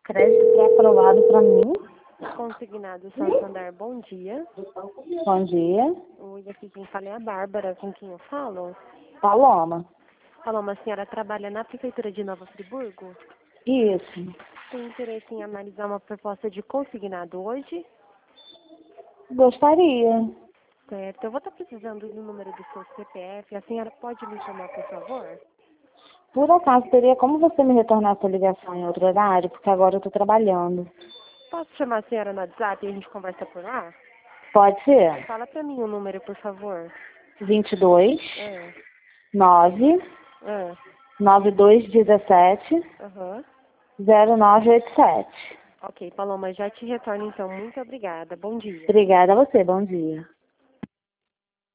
Crédito aprovado para mim. Consignado Santander, bom dia. Bom dia. Oi, aqui quem fala é a Bárbara, com quem eu falo. Paloma. Paloma, a senhora trabalha na Prefeitura de Nova Friburgo? Isso. Tem interesse em analisar uma proposta de consignado hoje? Gostaria. Certo, eu vou estar precisando do número do seu CPF. A senhora pode me informar, por favor? Por acaso, teria como você me retornar essa ligação em outro horário? Porque agora eu estou trabalhando. Posso chamar a senhora no WhatsApp e a gente conversa por lá? Pode ser? Fala pra mim o número, por favor. 22 É, 9 é, 9217 aham. 0987. Ok, Paloma, já te retorno então. Muito obrigada. Bom dia. Obrigada a você. Bom dia.